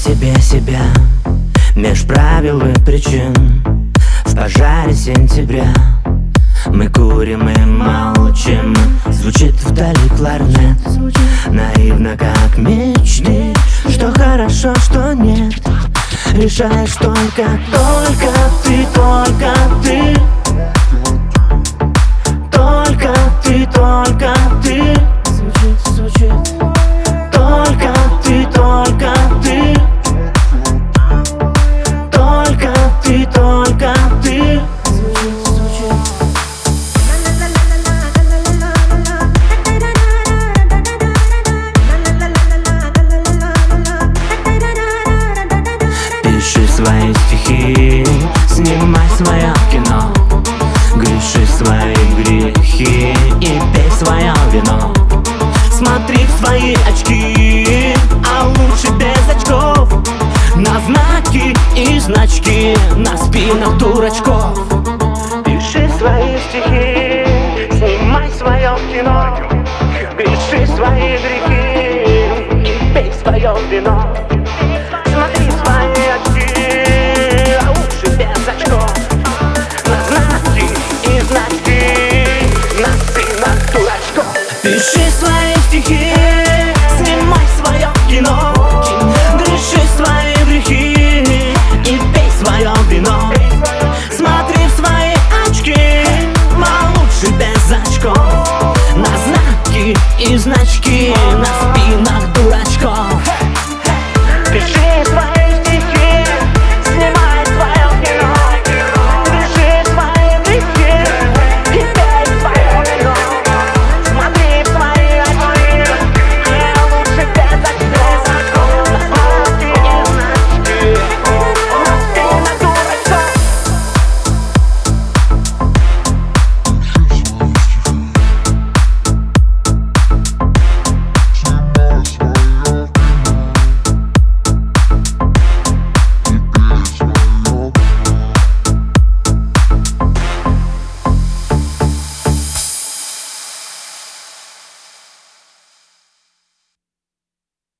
себе себя меж правил и причин. В пожаре сентября мы курим и молчим. Звучит вдали кларнет, наивно как мечты. Что хорошо, что нет, решаешь только ты, только ты. Только ты, только ты. Звучит. Только ты, только ты. Только ты, только ты. Звучит. Пиши свои стихи, снимай свое кино, греши свои грехи и пей свое вино. Смотри в свои очки, а лучше без очков, на знаки и значки на спинах дурачков. Пиши свои стихи, снимай свое кино, греши свои грехи и пей свое вино. Смотри в свои очки, а лучше без очков, на знаки и значки на спинах дурачков. Пиши свои стихи, снимай свое кино, греши свои грехи и пей свое вино. Смотри в свои очки, а лучше без очков, на знаки и значки на спинах